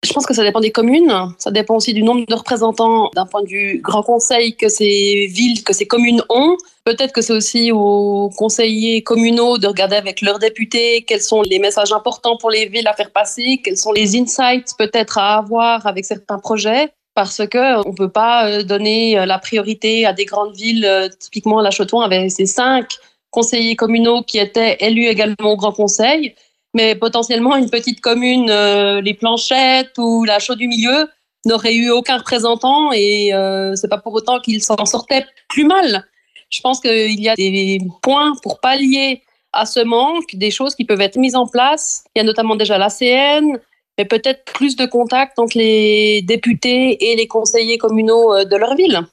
Je pense que ça dépend des communes. Ça dépend aussi du nombre de représentants d'un point de vue grand conseil que ces villes, que ces communes ont. Peut-être que c'est aussi aux conseillers communaux de regarder avec leurs députés quels sont les messages importants pour les villes à faire passer, quels sont les insights peut-être à avoir avec certains projets. Parce que on peut pas donner la priorité à des grandes villes. Typiquement, La Chaux-de-Fonds avait ses 5 conseillers communaux qui étaient élus également au Grand Conseil. Mais potentiellement, une petite commune, les Planchettes ou la Chaux-du-Milieu, n'aurait eu aucun représentant et c'est pas pour autant qu'ils s'en sortaient plus mal. Je pense qu'il y a des points pour pallier à ce manque, des choses qui peuvent être mises en place. Il y a notamment déjà l'ACN, mais peut-être plus de contact entre les députés et les conseillers communaux de leur ville.